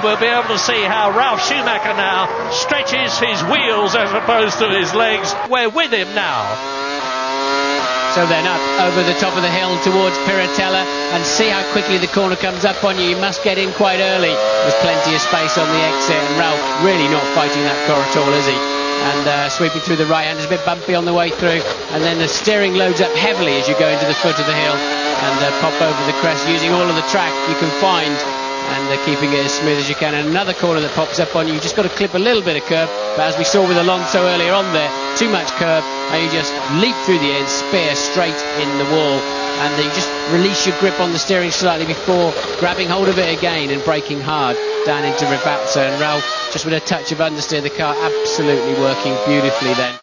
We'll be able to see how Ralf Schumacher now stretches his wheels as opposed to his legs. We're with him now. So then up over the top of the hill towards Piratella, and see how quickly the corner comes up on you. You must get in quite early. There's plenty of space on the exit, and Ralf really not fighting that car at all, is he? And sweeping through the right hand is a bit bumpy on the way through, and then the steering loads up heavily as you go into the foot of the hill and pop over the crest using all of the track you can find, and keeping it as smooth as you can. And another corner that pops up on you, you just got to clip a little bit of curb, but as we saw with Alonso earlier on there, too much curb and you just leap through the air and spear straight in the wall, and you just release your grip on the steering slightly before grabbing hold of it again and braking hard down into Rivazza. And Ralf, just with a touch of understeer, the car absolutely working beautifully then.